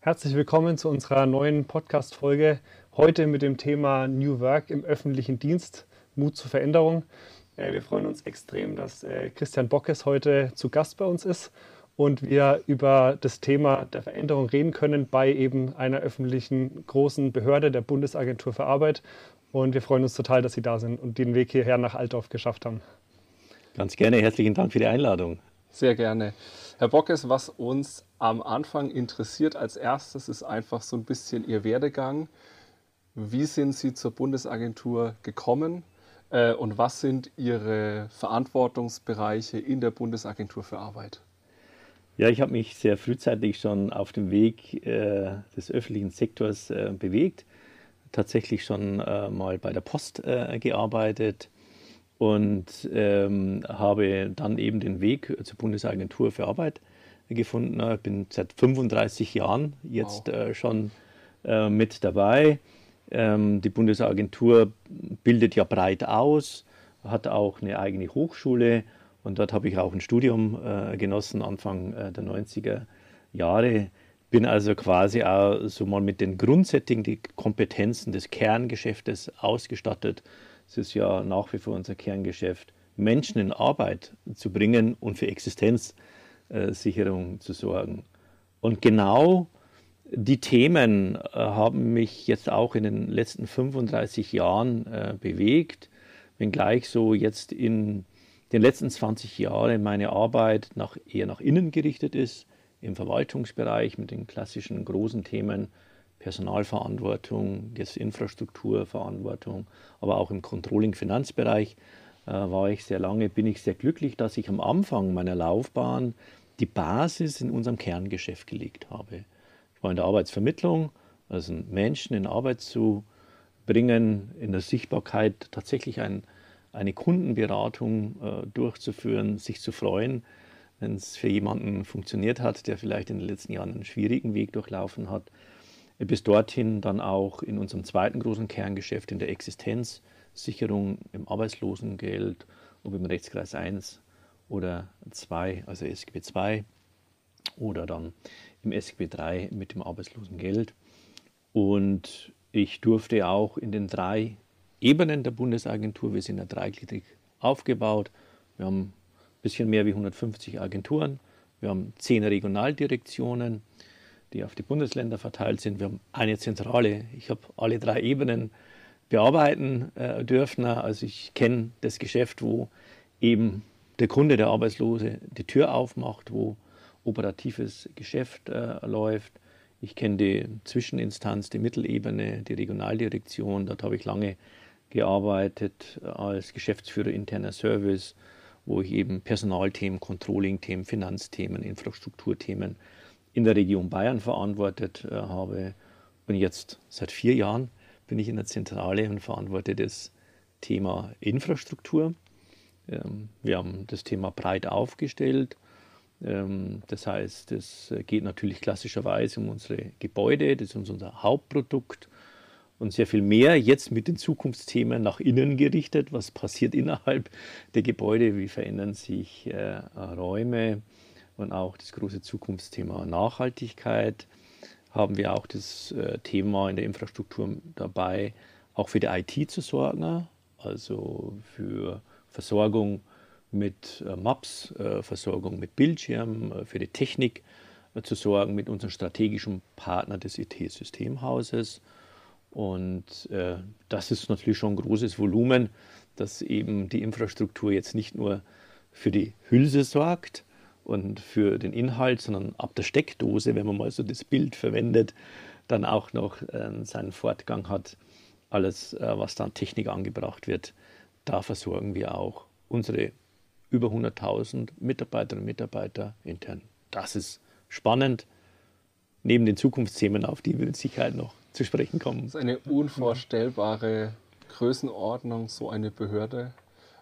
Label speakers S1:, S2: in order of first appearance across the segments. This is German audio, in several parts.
S1: Herzlich willkommen zu unserer neuen Podcast-Folge. Heute mit dem Thema New Work im öffentlichen Dienst, Mut zur Veränderung. Wir freuen uns extrem, dass Christian Bockes heute zu Gast bei uns ist und wir über das Thema der Veränderung reden können bei eben einer öffentlichen großen Behörde, der Bundesagentur für Arbeit. Und wir freuen uns total, dass Sie da sind und den Weg hierher nach Altdorf geschafft haben.
S2: Ganz gerne, herzlichen Dank für die Einladung.
S3: Sehr gerne. Herr Bockes, was uns am Anfang interessiert als erstes, ist einfach so ein bisschen Ihr Werdegang. Wie sind Sie zur Bundesagentur gekommen und was sind Ihre Verantwortungsbereiche in der Bundesagentur für Arbeit?
S2: Ja, ich habe mich sehr frühzeitig schon auf dem Weg des öffentlichen Sektors bewegt. Tatsächlich schon mal bei der Post gearbeitet und habe dann eben den Weg zur Bundesagentur für Arbeit gefunden. Ich bin seit 35 Jahren jetzt schon mit dabei. Die Bundesagentur bildet ja breit aus, hat auch eine eigene Hochschule und dort habe ich auch ein Studium genossen Anfang der 90er Jahre. Bin also quasi auch so mal mit den Grundsetting, die Kompetenzen des Kerngeschäftes ausgestattet. Es ist ja nach wie vor unser Kerngeschäft, Menschen in Arbeit zu bringen und für Existenzsicherung zu sorgen. Und genau die Themen haben mich jetzt auch in den letzten 35 Jahren bewegt, wenngleich so jetzt in den letzten 20 Jahren meine Arbeit eher nach innen gerichtet ist, im Verwaltungsbereich mit den klassischen großen Themen Personalverantwortung, jetzt Infrastrukturverantwortung, aber auch im Controlling-Finanzbereich war ich sehr lange, bin ich sehr glücklich, dass ich am Anfang meiner Laufbahn die Basis in unserem Kerngeschäft gelegt habe. Ich war in der Arbeitsvermittlung, also Menschen in Arbeit zu bringen, in der Sichtbarkeit tatsächlich eine Kundenberatung durchzuführen, sich zu freuen, wenn es für jemanden funktioniert hat, der vielleicht in den letzten Jahren einen schwierigen Weg durchlaufen hat. Bis dorthin dann auch in unserem zweiten großen Kerngeschäft, in der Existenzsicherung, im Arbeitslosengeld, ob im Rechtskreis 1 oder 2, also SGB II, oder dann im SGB III mit dem Arbeitslosengeld. Und ich durfte auch in den 3 Ebenen der Bundesagentur, wir sind ja dreigliedrig aufgebaut, wir haben ein bisschen mehr wie 150 Agenturen, wir haben 10 Regionaldirektionen, die auf die Bundesländer verteilt sind. Wir haben eine Zentrale. Ich habe alle 3 Ebenen bearbeiten dürfen. Also ich kenne das Geschäft, wo eben der Kunde, der Arbeitslose, die Tür aufmacht, wo operatives Geschäft läuft. Ich kenne die Zwischeninstanz, die Mittelebene, die Regionaldirektion. Dort habe ich lange gearbeitet als Geschäftsführer interner Service, wo ich eben Personalthemen, Controlling-Themen, Finanzthemen, Infrastrukturthemen in der Region Bayern verantwortet habe. Und jetzt seit 4 Jahren bin ich in der Zentrale und verantworte das Thema Infrastruktur. Wir haben das Thema breit aufgestellt. Das heißt, es geht natürlich klassischerweise um unsere Gebäude, das ist unser Hauptprodukt und sehr viel mehr jetzt mit den Zukunftsthemen nach innen gerichtet. Was passiert innerhalb der Gebäude? Wie verändern sich Räume? Und auch das große Zukunftsthema Nachhaltigkeit haben wir auch das Thema in der Infrastruktur dabei, auch für die IT zu sorgen, also für Versorgung mit Maps, Versorgung mit Bildschirmen, für die Technik zu sorgen mit unserem strategischen Partner des IT-Systemhauses. Und das ist natürlich schon ein großes Volumen, dass eben die Infrastruktur jetzt nicht nur für die Hülse sorgt und für den Inhalt, sondern ab der Steckdose, wenn man mal so das Bild verwendet, dann auch noch seinen Fortgang hat. Alles, was da an Technik angebracht wird, da versorgen wir auch unsere über 100.000 Mitarbeiterinnen und Mitarbeiter intern. Das ist spannend, neben den Zukunftsthemen, auf die wir mit Sicherheit noch zu sprechen kommen.
S3: Das ist eine unvorstellbare Größenordnung, so eine Behörde.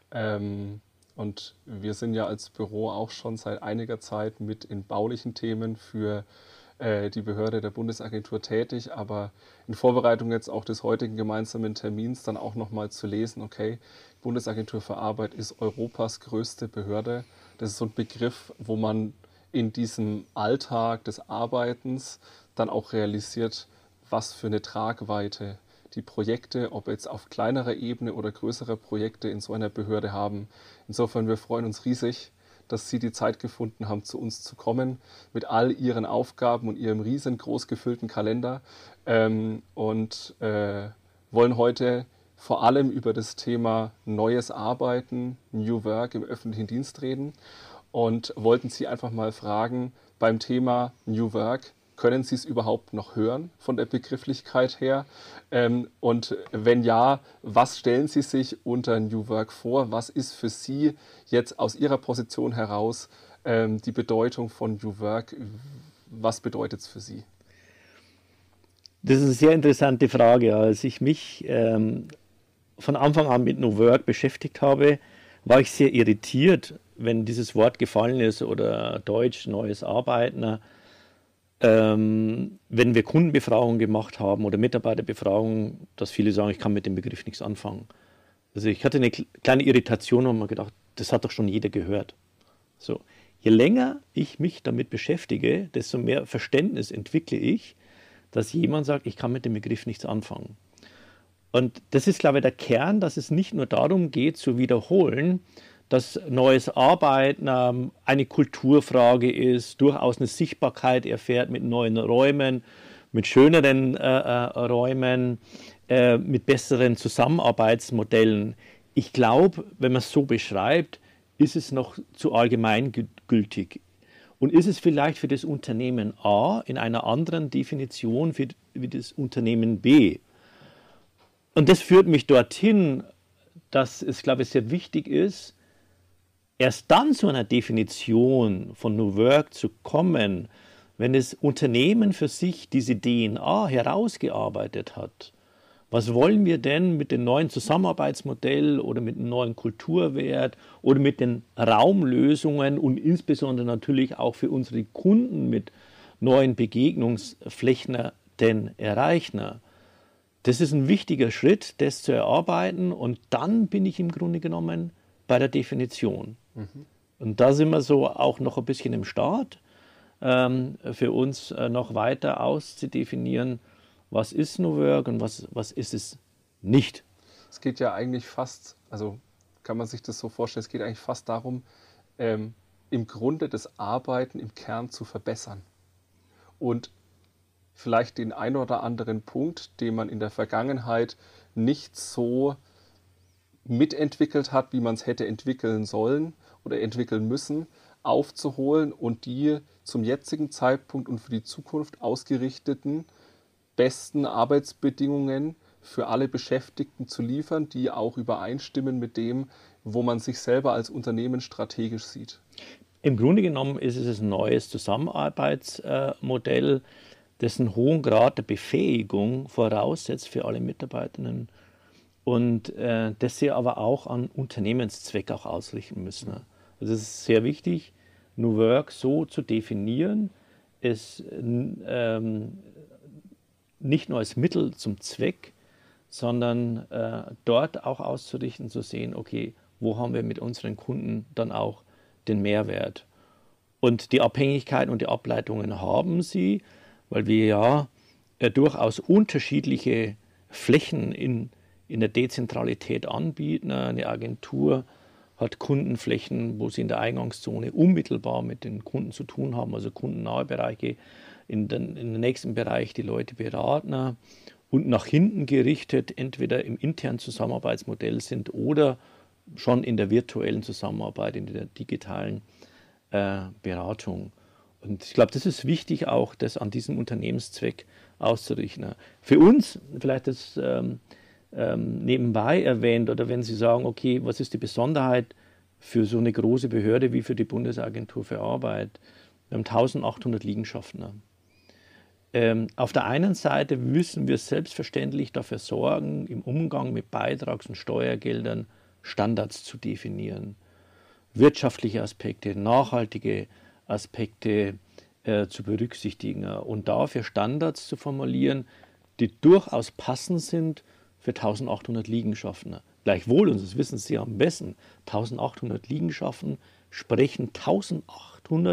S3: Und wir sind ja als Büro auch schon seit einiger Zeit mit in baulichen Themen für die Behörde der Bundesagentur tätig, aber in Vorbereitung jetzt auch des heutigen gemeinsamen Termins dann auch nochmal zu lesen, okay, die Bundesagentur für Arbeit ist Europas größte Behörde. Das ist so ein Begriff, wo man in diesem Alltag des Arbeitens dann auch realisiert, was für eine Tragweite die Projekte, ob jetzt auf kleinerer Ebene oder größere Projekte in so einer Behörde haben. Insofern, wir freuen uns riesig, dass Sie die Zeit gefunden haben, zu uns zu kommen, mit all Ihren Aufgaben und Ihrem riesengroß gefüllten Kalender und wollen heute vor allem über das Thema neues Arbeiten, New Work im öffentlichen Dienst reden und wollten Sie einfach mal fragen, beim Thema New Work, können Sie es überhaupt noch hören von der Begrifflichkeit her? Und wenn ja, was stellen Sie sich unter New Work vor? Was ist für Sie jetzt aus Ihrer Position heraus die Bedeutung von New Work? Was bedeutet es für Sie?
S2: Das ist eine sehr interessante Frage. Als ich mich von Anfang an mit New Work beschäftigt habe, war ich sehr irritiert, wenn dieses Wort gefallen ist oder Deutsch, neues Arbeiten. Wenn wir Kundenbefragungen gemacht haben oder Mitarbeiterbefragungen, dass viele sagen, ich kann mit dem Begriff nichts anfangen. Also ich hatte eine kleine Irritation und habe mir gedacht, das hat doch schon jeder gehört. So, je länger ich mich damit beschäftige, desto mehr Verständnis entwickle ich, dass jemand sagt, ich kann mit dem Begriff nichts anfangen. Und das ist, glaube ich, der Kern, dass es nicht nur darum geht, zu wiederholen, dass neues Arbeiten eine Kulturfrage ist, durchaus eine Sichtbarkeit erfährt mit neuen Räumen, mit schöneren Räumen, mit besseren Zusammenarbeitsmodellen. Ich glaube, wenn man es so beschreibt, ist es noch zu allgemeingültig. Und ist es vielleicht für das Unternehmen A in einer anderen Definition wie das Unternehmen B? Und das führt mich dorthin, dass es, glaube ich, sehr wichtig ist, erst dann zu einer Definition von New Work zu kommen, wenn das Unternehmen für sich diese DNA herausgearbeitet hat. Was wollen wir denn mit dem neuen Zusammenarbeitsmodell oder mit dem neuen Kulturwert oder mit den Raumlösungen und insbesondere natürlich auch für unsere Kunden mit neuen Begegnungsflächen denn erreichen? Das ist ein wichtiger Schritt, das zu erarbeiten, und dann bin ich im Grunde genommen bei der Definition. Und da sind wir so auch noch ein bisschen im Start, für uns noch weiter auszudefinieren, was ist New Work und was ist es nicht.
S3: Es geht ja eigentlich fast, also kann man sich das so vorstellen, es geht eigentlich fast darum, im Grunde das Arbeiten im Kern zu verbessern. Und vielleicht den einen oder anderen Punkt, den man in der Vergangenheit nicht so mitentwickelt hat, wie man es hätte entwickeln sollen oder entwickeln müssen, aufzuholen und die zum jetzigen Zeitpunkt und für die Zukunft ausgerichteten besten Arbeitsbedingungen für alle Beschäftigten zu liefern, die auch übereinstimmen mit dem, wo man sich selber als Unternehmen strategisch sieht.
S2: Im Grunde genommen ist es ein neues Zusammenarbeitsmodell, das einen hohen Grad der Befähigung voraussetzt für alle Mitarbeitenden und das sie aber auch an Unternehmenszweck auch ausrichten müssen. Also es ist sehr wichtig, New Work so zu definieren, es nicht nur als Mittel zum Zweck, sondern dort auch auszurichten, zu sehen, okay, wo haben wir mit unseren Kunden dann auch den Mehrwert. Und die Abhängigkeiten und die Ableitungen haben sie, weil wir ja durchaus unterschiedliche Flächen in der Dezentralität anbieten. Eine Agentur hat Kundenflächen, wo sie in der Eingangszone unmittelbar mit den Kunden zu tun haben, also kundennahe Bereiche, in den nächsten Bereich die Leute beraten und nach hinten gerichtet entweder im internen Zusammenarbeitsmodell sind oder schon in der virtuellen Zusammenarbeit, in der digitalen Beratung. Und ich glaube, das ist wichtig auch, das an diesem Unternehmenszweck auszurichten. Für uns, vielleicht das nebenbei erwähnt, oder wenn Sie sagen, okay, was ist die Besonderheit für so eine große Behörde wie für die Bundesagentur für Arbeit? Wir haben 1800 Liegenschaften. Auf der einen Seite müssen wir selbstverständlich dafür sorgen, im Umgang mit Beitrags- und Steuergeldern Standards zu definieren, wirtschaftliche Aspekte, nachhaltige Aspekte zu berücksichtigen und dafür Standards zu formulieren, die durchaus passend sind für 1800 Liegenschaften. Gleichwohl, und das wissen Sie am besten, 1800 Liegenschaften sprechen 1800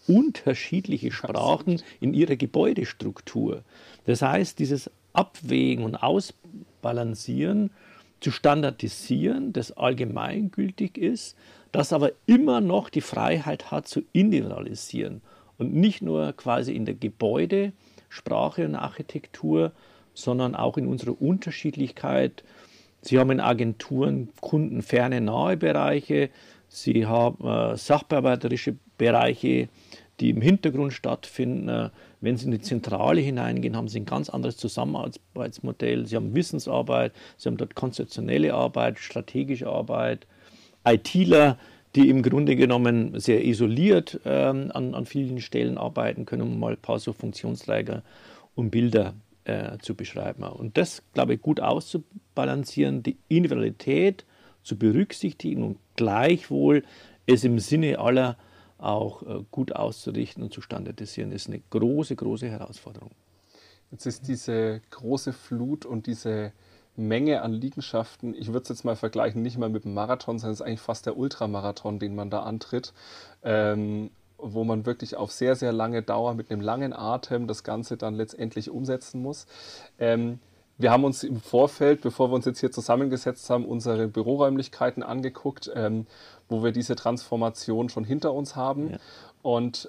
S2: unterschiedliche Sprachen in ihrer Gebäudestruktur. Das heißt, dieses Abwägen und Ausbalancieren zu standardisieren, das allgemeingültig ist, das aber immer noch die Freiheit hat zu individualisieren und nicht nur quasi in der Gebäudesprache und Architektur, sondern auch in unserer Unterschiedlichkeit. Sie haben in Agenturen kundenferne, nahe Bereiche, Sie haben sachbearbeiterische Bereiche, die im Hintergrund stattfinden. Wenn Sie in die Zentrale hineingehen, haben Sie ein ganz anderes Zusammenarbeitsmodell. Sie haben Wissensarbeit, Sie haben dort konzeptionelle Arbeit, strategische Arbeit, ITler, die im Grunde genommen sehr isoliert an vielen Stellen arbeiten können, um mal ein paar so Funktionsträger und Bilder zu beschreiben. Und das, glaube ich, gut auszubalancieren, die Individualität zu berücksichtigen und gleichwohl es im Sinne aller auch gut auszurichten und zu standardisieren, ist eine große, große Herausforderung.
S3: Jetzt ist diese große Flut und diese Menge an Liegenschaften, ich würde es jetzt mal vergleichen, nicht mal mit dem Marathon, sondern es ist eigentlich fast der Ultramarathon, den man da antritt, wo man wirklich auf sehr, sehr lange Dauer mit einem langen Atem das Ganze dann letztendlich umsetzen muss. Wir haben uns im Vorfeld, bevor wir uns jetzt hier zusammengesetzt haben, unsere Büroräumlichkeiten angeguckt, wo wir diese Transformation schon hinter uns haben. Ja. Und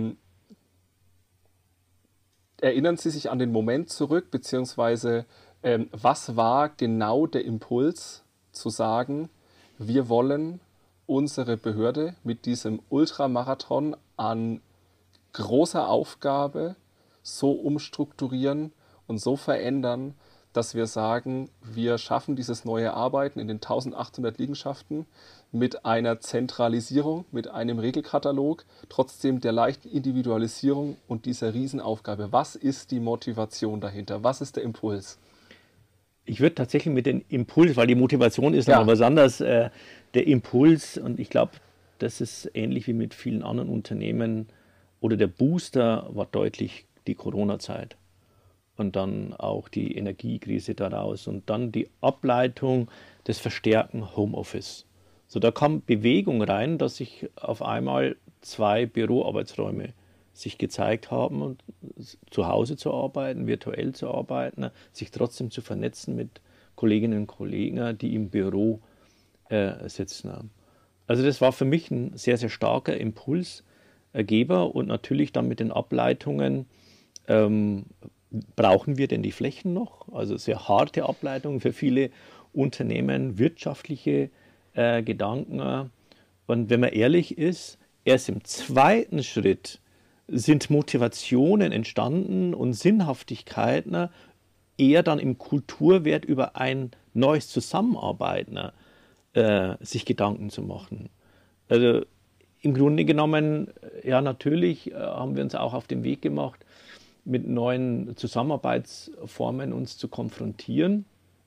S3: erinnern Sie sich an den Moment zurück, beziehungsweise was war genau der Impuls zu sagen, wir wollen unsere Behörde mit diesem Ultramarathon an großer Aufgabe so umstrukturieren und so verändern, dass wir sagen, wir schaffen dieses neue Arbeiten in den 1800 Liegenschaften mit einer Zentralisierung, mit einem Regelkatalog, trotzdem der leichten Individualisierung und dieser Riesenaufgabe. Was ist die Motivation dahinter? Was ist der Impuls?
S2: Ich würde tatsächlich mit dem Impuls, weil die Motivation ist noch was anderes, der Impuls, und ich glaube, das ist ähnlich wie mit vielen anderen Unternehmen, oder der Booster war deutlich die Corona-Zeit. Und dann auch die Energiekrise daraus und dann die Ableitung des verstärkten Homeoffice. So, da kam Bewegung rein, dass sich auf einmal 2 Büroarbeitsräume sich gezeigt haben, und zu Hause zu arbeiten, virtuell zu arbeiten, sich trotzdem zu vernetzen mit Kolleginnen und Kollegen, die im Büro sitzen. Also das war für mich ein sehr, sehr starker Impulsgeber, und natürlich dann mit den Ableitungen, brauchen wir denn die Flächen noch? Also sehr harte Ableitungen für viele Unternehmen, wirtschaftliche Gedanken. Und wenn man ehrlich ist, erst im zweiten Schritt sind Motivationen entstanden und Sinnhaftigkeiten eher dann im Kulturwert über ein neues Zusammenarbeiten sich Gedanken zu machen. Also im Grunde genommen, ja, natürlich haben wir uns auch auf den Weg gemacht, mit neuen Zusammenarbeitsformen uns zu konfrontieren.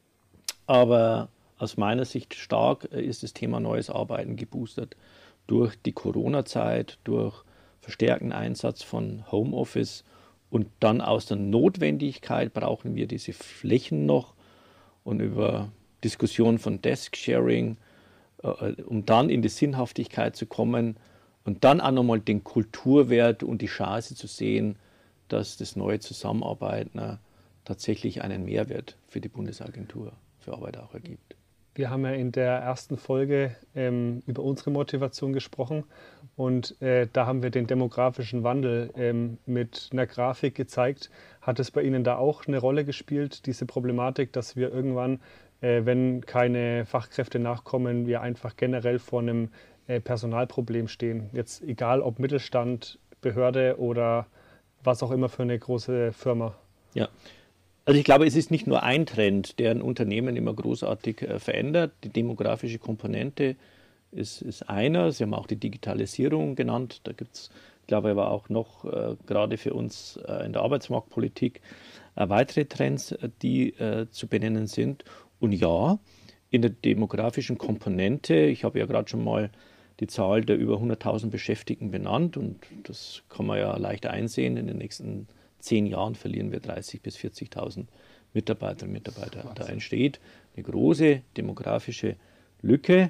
S2: Aber aus meiner Sicht stark ist das Thema neues Arbeiten geboostert durch die Corona-Zeit, durch verstärkten Einsatz von Homeoffice, und dann aus der Notwendigkeit brauchen wir diese Flächen noch, und über Diskussion von Desk-Sharing, um dann in die Sinnhaftigkeit zu kommen und dann auch nochmal den Kulturwert und die Chance zu sehen, dass das neue Zusammenarbeiten tatsächlich einen Mehrwert für die Bundesagentur für Arbeit auch ergibt.
S1: Wir haben ja in der ersten Folge über unsere Motivation gesprochen, und da haben wir den demografischen Wandel mit einer Grafik gezeigt. Hat es bei Ihnen da auch eine Rolle gespielt, diese Problematik, dass wir irgendwann, wenn keine Fachkräfte nachkommen, wir einfach generell vor einem Personalproblem stehen? Jetzt egal ob Mittelstand, Behörde oder was auch immer für eine große Firma.
S2: Ja, also ich glaube, es ist nicht nur ein Trend, der ein Unternehmen immer großartig verändert. Die demografische Komponente ist einer. Sie haben auch die Digitalisierung genannt. Da gibt es, glaube ich, aber auch noch gerade für uns in der Arbeitsmarktpolitik weitere Trends, die zu benennen sind. Und ja, in der demografischen Komponente, ich habe ja gerade schon mal die Zahl der über 100.000 Beschäftigten benannt, und das kann man ja leicht einsehen. In den nächsten 10 Jahren verlieren wir 30.000 bis 40.000 Mitarbeiterinnen und Mitarbeiter. Da entsteht eine große demografische Lücke.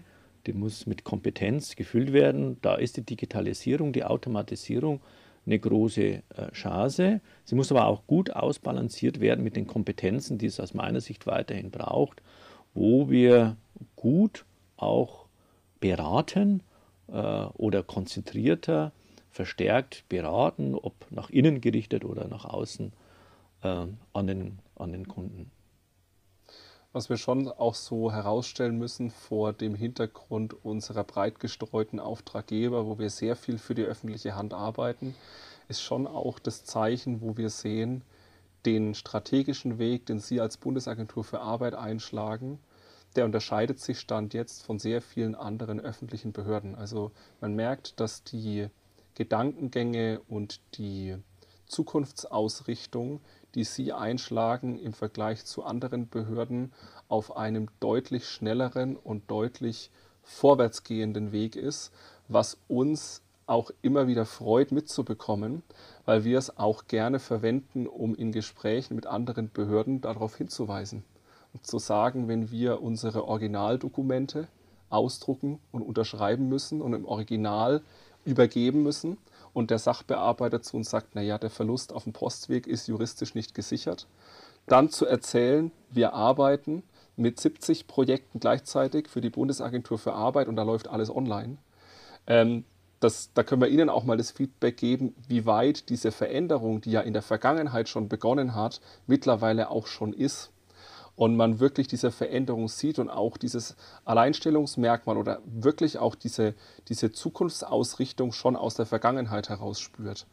S2: die muss mit Kompetenz gefüllt werden. Da ist die Digitalisierung, die Automatisierung eine große Chance. Sie muss aber auch gut ausbalanciert werden mit den Kompetenzen, die es aus meiner Sicht weiterhin braucht, wo wir gut auch beraten oder konzentrierter, verstärkt beraten, ob nach innen gerichtet oder nach außen an den Kunden.
S3: Was wir schon auch so herausstellen müssen vor dem Hintergrund unserer breit gestreuten Auftraggeber, wo wir sehr viel für die öffentliche Hand arbeiten, ist schon auch das Zeichen, wo wir sehen, den strategischen Weg, den Sie als Bundesagentur für Arbeit einschlagen, der unterscheidet sich Stand jetzt von sehr vielen anderen öffentlichen Behörden. Also man merkt, dass die Gedankengänge und die Zukunftsausrichtung, die Sie einschlagen im Vergleich zu anderen Behörden, auf einem deutlich schnelleren und deutlich vorwärtsgehenden Weg ist, was uns auch immer wieder freut mitzubekommen, weil wir es auch gerne verwenden, um in Gesprächen mit anderen Behörden darauf hinzuweisen und zu sagen, wenn wir unsere Originaldokumente ausdrucken und unterschreiben müssen und im Original übergeben müssen und der Sachbearbeiter zu uns sagt, naja, der Verlust auf dem Postweg ist juristisch nicht gesichert, dann zu erzählen, wir arbeiten mit 70 Projekten gleichzeitig für die Bundesagentur für Arbeit und da läuft alles online. Da können wir Ihnen auch mal das Feedback geben, wie weit diese Veränderung, die ja in der Vergangenheit schon begonnen hat, mittlerweile auch schon ist. Und man wirklich diese Veränderung sieht und auch dieses Alleinstellungsmerkmal oder wirklich auch diese Zukunftsausrichtung schon aus der Vergangenheit heraus spürt.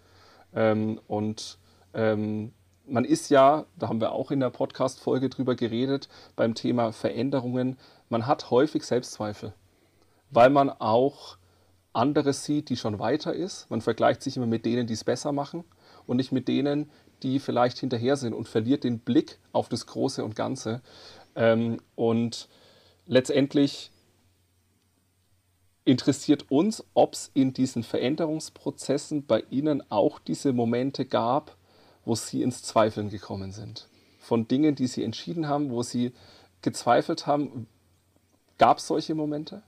S3: Man ist ja, da haben wir auch in der Podcast-Folge drüber geredet, beim Thema Veränderungen, man hat häufig Selbstzweifel, weil man auch andere sieht, die schon weiter ist. Man vergleicht sich immer mit denen, die es besser machen und nicht mit denen, die vielleicht hinterher sind und verliert den Blick auf das Große und Ganze. Und letztendlich interessiert uns, ob es in diesen Veränderungsprozessen bei Ihnen auch diese Momente gab, wo Sie ins Zweifeln gekommen sind. Von Dingen, die Sie entschieden haben, wo Sie gezweifelt haben. Gab es solche Momente?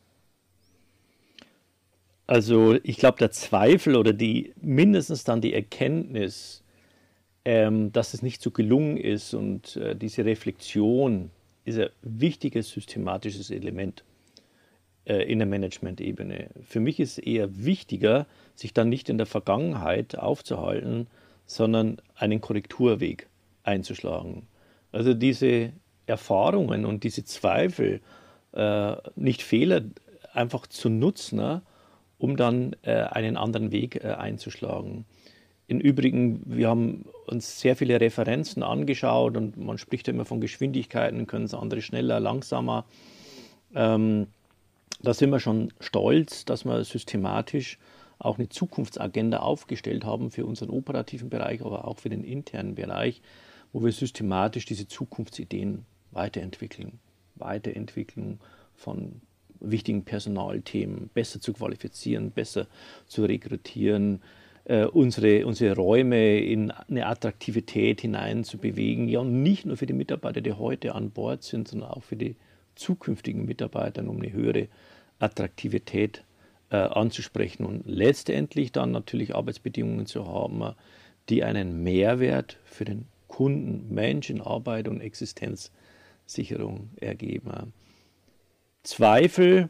S2: Also ich glaube, der Zweifel oder mindestens dann die Erkenntnis, dass es nicht so gelungen ist und diese Reflexion ist ein wichtiges systematisches Element in der Management-Ebene. Für mich ist eher wichtiger, sich dann nicht in der Vergangenheit aufzuhalten, sondern einen Korrekturweg einzuschlagen. Also diese Erfahrungen und diese Zweifel, nicht Fehler einfach zu nutzen, um dann einen anderen Weg einzuschlagen. Im Übrigen, wir haben uns sehr viele Referenzen angeschaut und man spricht ja immer von Geschwindigkeiten, können es andere schneller, langsamer. Da sind wir schon stolz, dass wir systematisch auch eine Zukunftsagenda aufgestellt haben für unseren operativen Bereich, aber auch für den internen Bereich, wo wir systematisch diese Zukunftsideen weiterentwickeln. Weiterentwicklung von wichtigen Personalthemen, besser zu qualifizieren, besser zu rekrutieren, unsere Räume in eine Attraktivität hinein zu bewegen. Ja, und nicht nur für die Mitarbeiter, die heute an Bord sind, sondern auch für die zukünftigen Mitarbeiter, um eine höhere Attraktivität anzusprechen und letztendlich dann natürlich Arbeitsbedingungen zu haben, die einen Mehrwert für den Kunden, Menschen, Arbeit und Existenzsicherung ergeben. Zweifel,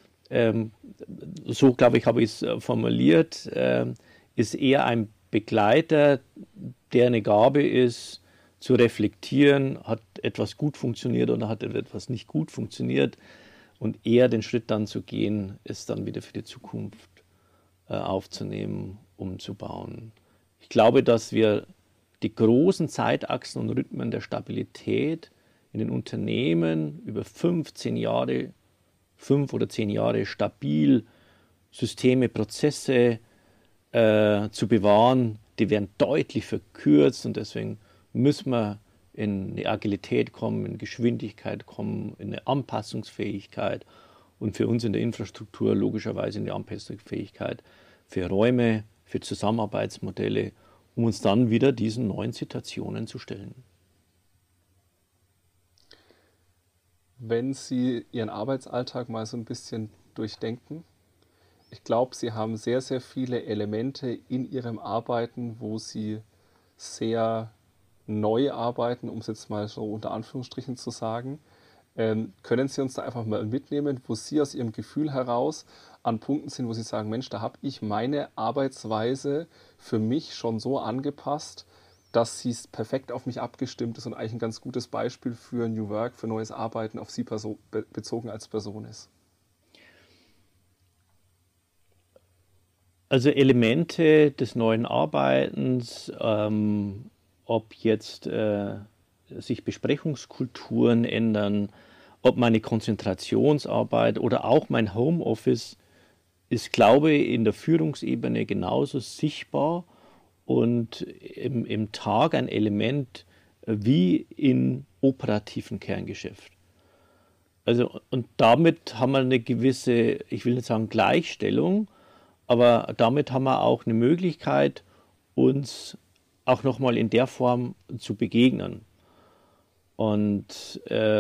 S2: so glaube ich, habe ich es formuliert, ist eher ein Begleiter, der eine Gabe ist, zu reflektieren, hat etwas gut funktioniert oder hat etwas nicht gut funktioniert und eher den Schritt dann zu gehen, es dann wieder für die Zukunft aufzunehmen, umzubauen. Ich glaube, dass wir die großen Zeitachsen und Rhythmen der Stabilität in den Unternehmen über 5 oder 10 Jahre stabil Systeme, Prozesse zu bewahren, die werden deutlich verkürzt und deswegen müssen wir in eine Agilität kommen, in Geschwindigkeit kommen, in eine Anpassungsfähigkeit und für uns in der Infrastruktur logischerweise in die Anpassungsfähigkeit für Räume, für Zusammenarbeitsmodelle, um uns dann wieder diesen neuen Situationen zu stellen.
S3: Wenn Sie Ihren Arbeitsalltag mal so ein bisschen durchdenken. Ich glaube, Sie haben sehr, sehr viele Elemente in Ihrem Arbeiten, wo Sie sehr neu arbeiten, um es jetzt mal so unter Anführungsstrichen zu sagen. Können Sie uns da einfach mal mitnehmen, wo Sie aus Ihrem Gefühl heraus an Punkten sind, wo Sie sagen, Mensch, da habe ich meine Arbeitsweise für mich schon so angepasst, dass sie perfekt auf mich abgestimmt ist und eigentlich ein ganz gutes Beispiel für New Work, für neues Arbeiten auf Sie bezogen als Person ist?
S2: Also Elemente des neuen Arbeitens, ob jetzt sich Besprechungskulturen ändern, ob meine Konzentrationsarbeit oder auch mein Homeoffice ist, glaube ich, in der Führungsebene genauso sichtbar und im Tag ein Element wie im operativen Kerngeschäft. Also, und damit haben wir eine gewisse, ich will nicht sagen Gleichstellung, aber damit haben wir auch eine Möglichkeit, uns auch nochmal in der Form zu begegnen. Und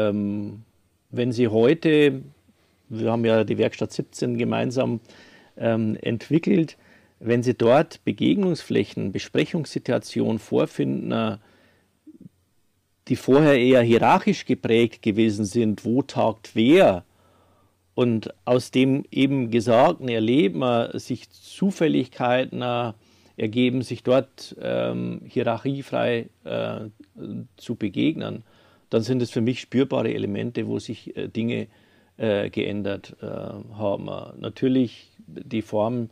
S2: wenn Sie heute, wir haben ja die Werkstatt 17 gemeinsam entwickelt, wenn Sie dort Begegnungsflächen, Besprechungssituationen vorfinden, die vorher eher hierarchisch geprägt gewesen sind, wo tagt wer, und aus dem eben Gesagten erleben sich Zufälligkeiten ergeben, sich dort hierarchiefrei zu begegnen, dann sind es für mich spürbare Elemente, wo sich Dinge geändert haben. Natürlich die Form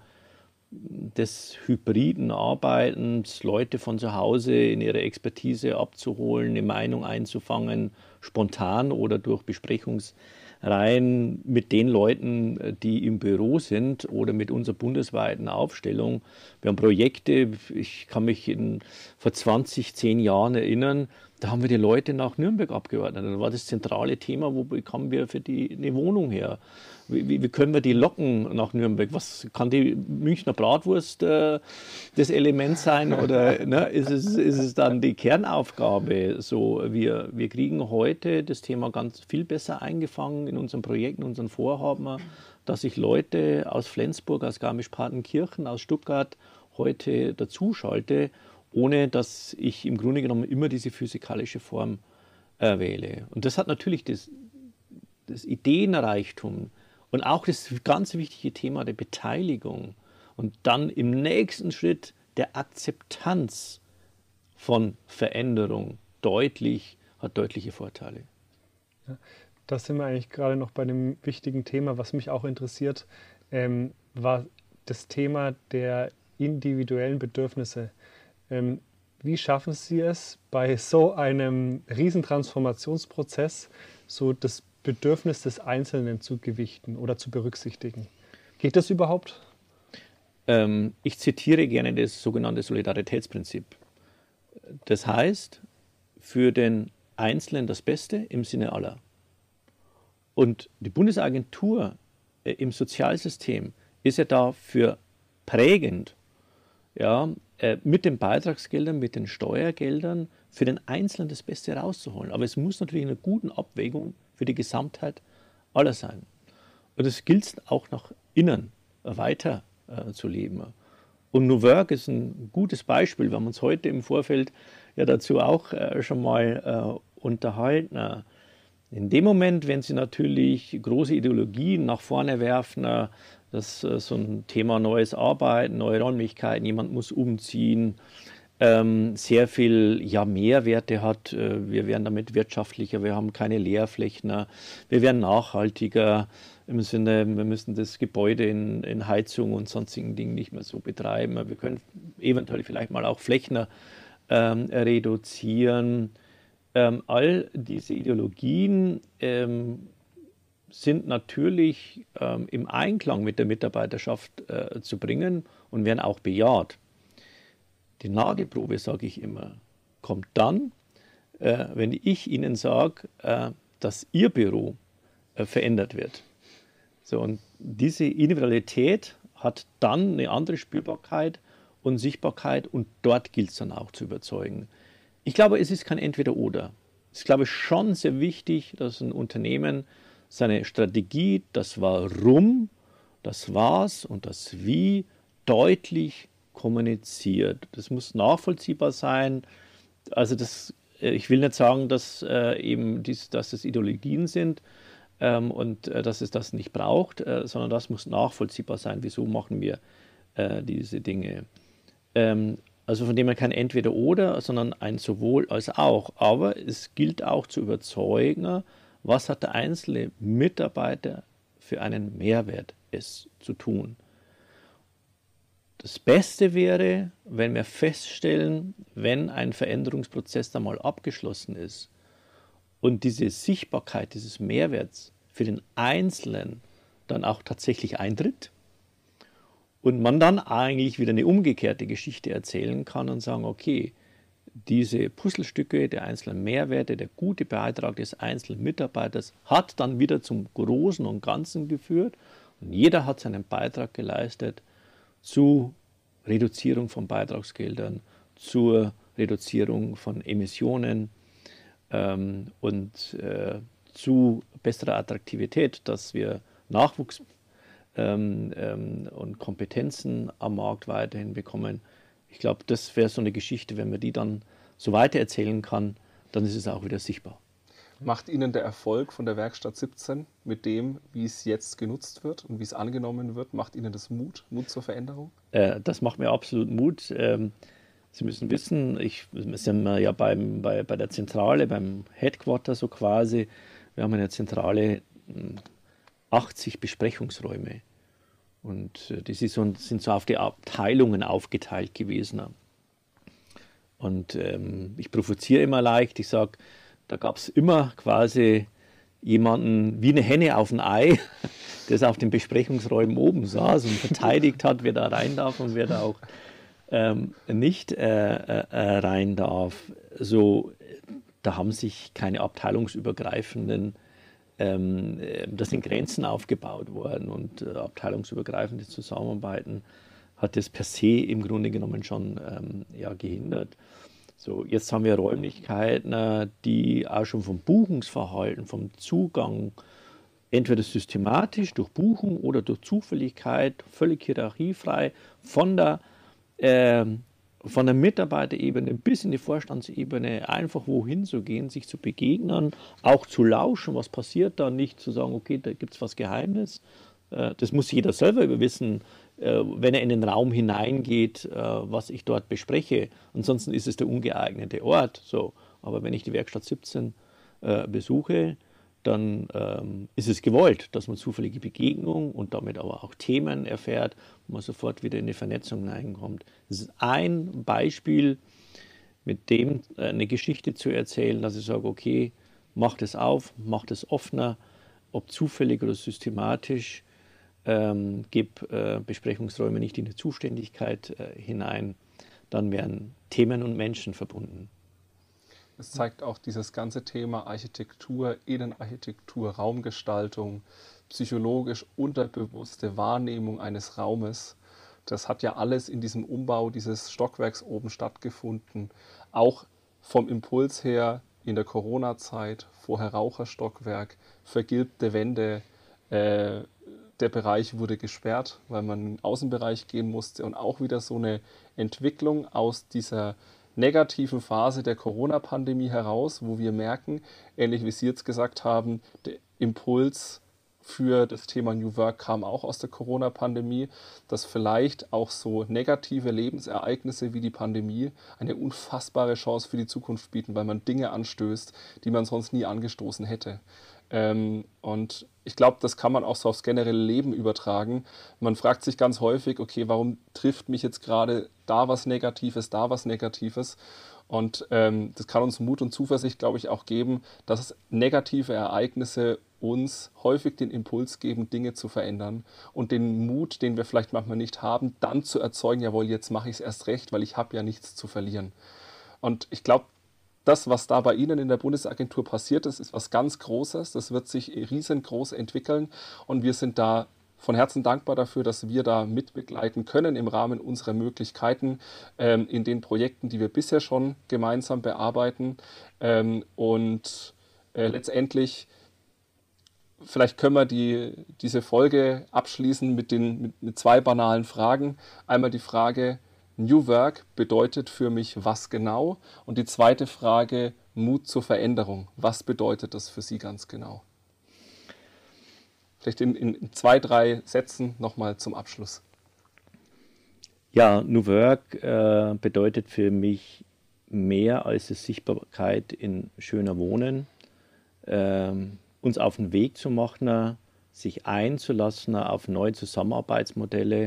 S2: des hybriden Arbeitens, Leute von zu Hause in ihre Expertise abzuholen, eine Meinung einzufangen, spontan oder durch Besprechungsreihen mit den Leuten, die im Büro sind oder mit unserer bundesweiten Aufstellung. Wir haben Projekte, ich kann mich vor 10 Jahren erinnern, da haben wir die Leute nach Nürnberg abgeordnet. Da war das zentrale Thema, wo bekommen wir für die eine Wohnung her? Wie können wir die locken nach Nürnberg? Was kann die Münchner Bratwurst das Element sein? Oder ne, ist es dann die Kernaufgabe? So, wir kriegen heute das Thema ganz viel besser eingefangen in unseren Projekten, unseren Vorhaben, dass ich Leute aus Flensburg, aus Garmisch-Partenkirchen, aus Stuttgart heute dazuschalte, ohne dass ich im Grunde genommen immer diese physikalische Form wähle. Und das hat natürlich das Ideenreichtum und auch das ganz wichtige Thema der Beteiligung und dann im nächsten Schritt der Akzeptanz von Veränderung hat deutliche Vorteile.
S1: Ja, da sind wir eigentlich gerade noch bei dem wichtigen Thema, was mich auch interessiert, war das Thema der individuellen Bedürfnisse. Wie schaffen Sie es, bei so einem Riesentransformationsprozess so das Bedürfnis des Einzelnen zu gewichten oder zu berücksichtigen? Geht das überhaupt?
S2: Ich zitiere gerne das sogenannte Solidaritätsprinzip. Das heißt, für den Einzelnen das Beste im Sinne aller. Und die Bundesagentur im Sozialsystem ist ja dafür prägend, ja, mit den Beitragsgeldern, mit den Steuergeldern für den Einzelnen das Beste rauszuholen. Aber es muss natürlich eine gute Abwägung für die Gesamtheit aller sein. Und das gilt auch nach innen weiter zu leben. Und New Work ist ein gutes Beispiel. Wir haben uns heute im Vorfeld ja dazu auch schon mal unterhalten. In dem Moment, wenn Sie natürlich große Ideologien nach vorne werfen, dass so ein Thema neues Arbeiten, neue Räumlichkeiten, jemand muss umziehen, sehr viel Mehrwerte hat. Wir werden damit wirtschaftlicher, wir haben keine Leerflächen, wir werden nachhaltiger im Sinne, wir müssen das Gebäude in Heizung und sonstigen Dingen nicht mehr so betreiben. Wir können eventuell vielleicht mal auch Flächen reduzieren. All diese Ideologien sind natürlich im Einklang mit der Mitarbeiterschaft zu bringen und werden auch bejaht. Die Nagelprobe, sage ich immer, kommt dann, wenn ich Ihnen sage, dass Ihr Büro verändert wird. So, und diese Individualität hat dann eine andere Spürbarkeit und Sichtbarkeit und dort gilt es dann auch zu überzeugen. Ich glaube, es ist kein Entweder-Oder. Es ist, glaube ich, schon sehr wichtig, dass ein Unternehmen seine Strategie, das Warum, das Was und das Wie deutlich kommuniziert. Das muss nachvollziehbar sein. Also ich will nicht sagen, dass dass es Ideologien sind und dass es das nicht braucht, sondern das muss nachvollziehbar sein. Wieso machen wir diese Dinge? Also von dem her kein Entweder-Oder, sondern ein Sowohl als auch. Aber es gilt auch zu überzeugen, was hat der einzelne Mitarbeiter für einen Mehrwert, es zu tun. Das Beste wäre, wenn wir feststellen, wenn ein Veränderungsprozess dann mal abgeschlossen ist und diese Sichtbarkeit dieses Mehrwerts für den Einzelnen dann auch tatsächlich eintritt und man dann eigentlich wieder eine umgekehrte Geschichte erzählen kann und sagen, okay, diese Puzzlestücke der einzelnen Mehrwerte, der gute Beitrag des einzelnen Mitarbeiters hat dann wieder zum Großen und Ganzen geführt und jeder hat seinen Beitrag geleistet zu Reduzierung von Beitragsgeldern, zur Reduzierung von Emissionen und zu besserer Attraktivität, dass wir Nachwuchs und Kompetenzen am Markt weiterhin bekommen. Ich glaube, das wäre so eine Geschichte, wenn man die dann so weitererzählen kann, dann ist es auch wieder sichtbar.
S3: Macht Ihnen der Erfolg von der Werkstatt 17 mit dem, wie es jetzt genutzt wird und wie es angenommen wird, macht Ihnen das Mut zur Veränderung?
S2: Das macht mir absolut Mut. Sie müssen wissen, wir sind ja bei der Zentrale, beim Headquarter so quasi. Wir haben eine Zentrale, 80 Besprechungsräume. Und die sind so auf die Abteilungen aufgeteilt gewesen. Und ich provoziere immer leicht, ich sage, da gab es immer quasi jemanden wie eine Henne auf ein Ei, der auf den Besprechungsräumen oben saß und verteidigt hat, wer da rein darf und wer da auch nicht rein darf. So, da haben sich keine abteilungsübergreifenden, da sind Grenzen aufgebaut worden und abteilungsübergreifende Zusammenarbeiten hat das per se im Grunde genommen schon gehindert. So, jetzt haben wir Räumlichkeiten, die auch schon vom Buchungsverhalten, vom Zugang, entweder systematisch durch Buchung oder durch Zufälligkeit, völlig hierarchiefrei, von der Mitarbeiterebene bis in die Vorstandsebene einfach wohin zu gehen, sich zu begegnen, auch zu lauschen, was passiert da, nicht zu sagen, okay, da gibt es was Geheimes. Das muss jeder selber wissen, wenn er in den Raum hineingeht, was ich dort bespreche. Ansonsten ist es der ungeeignete Ort. So. Aber wenn ich die Werkstatt 17 besuche, dann ist es gewollt, dass man zufällige Begegnungen und damit aber auch Themen erfährt, wo man sofort wieder in die Vernetzung hineinkommt. Das ist ein Beispiel, mit dem eine Geschichte zu erzählen, dass ich sage, okay, macht es auf, macht es offener, ob zufällig oder systematisch, gib Besprechungsräume nicht in die Zuständigkeit hinein, dann werden Themen und Menschen verbunden.
S3: Es zeigt auch dieses ganze Thema Architektur, Innenarchitektur, Raumgestaltung, psychologisch unterbewusste Wahrnehmung eines Raumes. Das hat ja alles in diesem Umbau dieses Stockwerks oben stattgefunden. Auch vom Impuls her in der Corona-Zeit, vorher Raucherstockwerk, vergilbte Wände, der Bereich wurde gesperrt, weil man in den Außenbereich gehen musste und auch wieder so eine Entwicklung aus dieser negativen Phase der Corona-Pandemie heraus, wo wir merken, ähnlich wie Sie jetzt gesagt haben, der Impuls für das Thema New Work kam auch aus der Corona-Pandemie, dass vielleicht auch so negative Lebensereignisse wie die Pandemie eine unfassbare Chance für die Zukunft bieten, weil man Dinge anstößt, die man sonst nie angestoßen hätte. Und ich glaube, das kann man auch so aufs generelle Leben übertragen. Man fragt sich ganz häufig, okay, warum trifft mich jetzt gerade da was Negatives, da was Negatives? Und das kann uns Mut und Zuversicht, glaube ich, auch geben, dass negative Ereignisse uns häufig den Impuls geben, Dinge zu verändern und den Mut, den wir vielleicht manchmal nicht haben, dann zu erzeugen, jawohl, jetzt mache ich es erst recht, weil ich habe ja nichts zu verlieren. Und ich glaube, das, was da bei Ihnen in der Bundesagentur passiert ist, ist was ganz Großes. Das wird sich riesengroß entwickeln und wir sind da von Herzen dankbar dafür, dass wir da mitbegleiten können im Rahmen unserer Möglichkeiten in den Projekten, die wir bisher schon gemeinsam bearbeiten. Und letztendlich vielleicht können wir diese Folge abschließen mit zwei banalen Fragen. Einmal die Frage, New Work bedeutet für mich was genau? Und die zweite Frage, Mut zur Veränderung. Was bedeutet das für Sie ganz genau? Vielleicht in 2, 3 Sätzen nochmal zum Abschluss.
S2: Ja, New Work bedeutet für mich mehr als die Sichtbarkeit in schöner Wohnen, uns auf den Weg zu machen, sich einzulassen auf neue Zusammenarbeitsmodelle,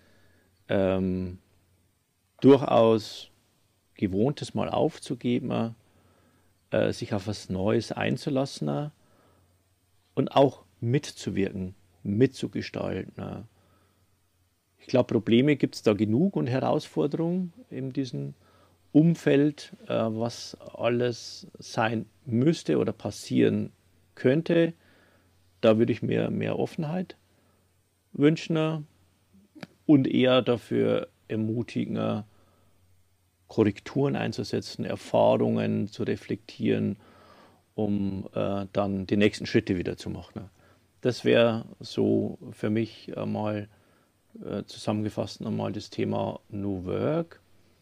S2: durchaus Gewohntes mal aufzugeben, sich auf was Neues einzulassen und auch mitzuwirken, mitzugestalten. Ich glaube, Probleme gibt es da genug und Herausforderungen in diesem Umfeld, was alles sein müsste oder passieren könnte. Da würde ich mir mehr Offenheit wünschen und eher dafür ermutigen, Korrekturen einzusetzen, Erfahrungen zu reflektieren, um dann die nächsten Schritte wieder zu machen. Das wäre so für mich mal zusammengefasst nochmal das Thema New Work.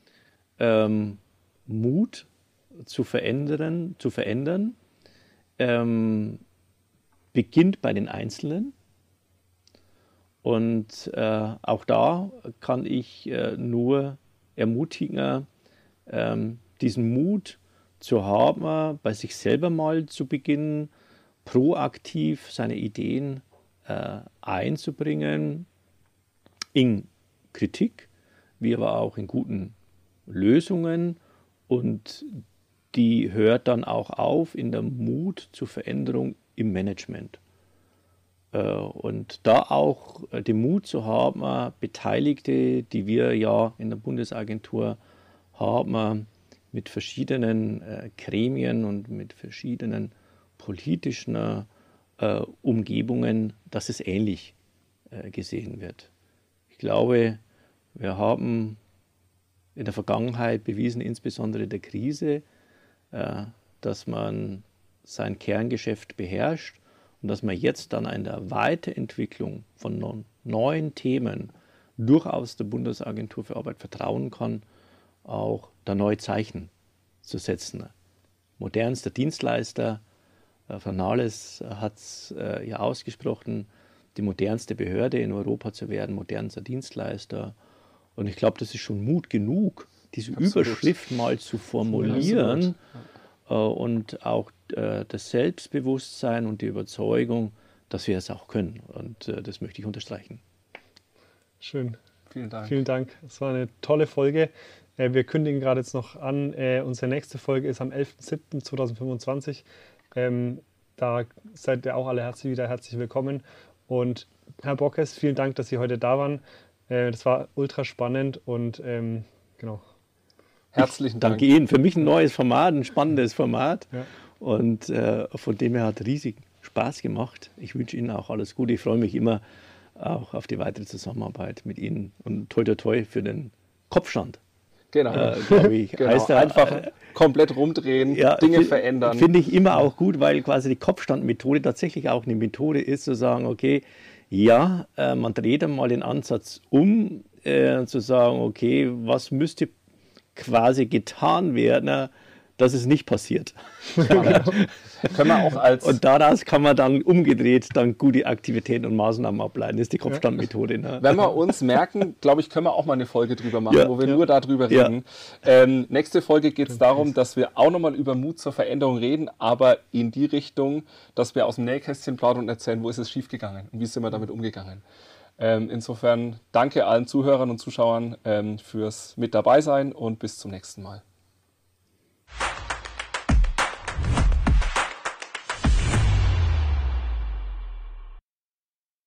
S2: Mut zu verändern, beginnt bei den Einzelnen. Und auch da kann ich nur ermutigen, diesen Mut zu haben, bei sich selber mal zu beginnen, proaktiv seine Ideen einzubringen, in Kritik, wie aber auch in guten Lösungen, und die hört dann auch auf in der Mut zur Veränderung im Management. Und da auch den Mut zu haben, Beteiligte, die wir ja in der Bundesagentur haben, mit verschiedenen Gremien und mit verschiedenen politischen Umgebungen, dass es ähnlich gesehen wird. Ich glaube, wir haben in der Vergangenheit bewiesen, insbesondere der Krise, dass man sein Kerngeschäft beherrscht und dass man jetzt dann in der Weiterentwicklung von neuen Themen durchaus der Bundesagentur für Arbeit vertrauen kann, auch da neue Zeichen zu setzen. Modernster Dienstleister, Frau Nahles hat es ja ausgesprochen, die modernste Behörde in Europa zu werden, modernster Dienstleister. Und ich glaube, das ist schon Mut genug, diese Überschrift mal zu formulieren und auch das Selbstbewusstsein und die Überzeugung, dass wir es auch können. Und das möchte ich unterstreichen.
S1: Schön.
S3: Vielen Dank.
S1: Vielen Dank. Es war eine tolle Folge. Wir kündigen gerade jetzt noch an, unsere nächste Folge ist am 11.07.2025. Da seid ihr auch alle herzlich willkommen. Und Herr Bockes, vielen Dank, dass Sie heute da waren. Das war ultra spannend und genau.
S3: Herzlichen Dank.
S2: Danke Ihnen. Für mich ein neues Format, ein spannendes Format.
S1: Ja.
S2: Und von dem her hat riesig Spaß gemacht. Ich wünsche Ihnen auch alles Gute. Ich freue mich immer auch auf die weitere Zusammenarbeit mit Ihnen. Und toi toi toi für den Kopfstand.
S3: Genau.
S2: Glaube ich.
S3: Genau.
S2: Heißt
S3: einfach komplett rumdrehen,
S2: ja,
S3: Dinge verändern.
S2: Finde ich immer auch gut, weil quasi die Kopfstandmethode tatsächlich auch eine Methode ist, zu sagen, okay, ja, man dreht einmal den Ansatz um, zu sagen, okay, was müsste quasi getan werden, dass es nicht passiert.
S3: Können wir auch als
S2: und daraus kann man dann umgedreht dann gute Aktivitäten und Maßnahmen ableiten. Das ist die Kopfstandmethode. Ne?
S3: Wenn wir uns merken, glaube ich, können wir auch mal eine Folge drüber machen, wo wir nur darüber reden. Nächste Folge geht es darum, dass wir auch nochmal über Mut zur Veränderung reden, aber in die Richtung, dass wir aus dem Nähkästchen plaudern und erzählen, wo ist es schiefgegangen und wie sind wir damit umgegangen. Insofern danke allen Zuhörern und Zuschauern fürs mit dabei sein und bis zum nächsten Mal.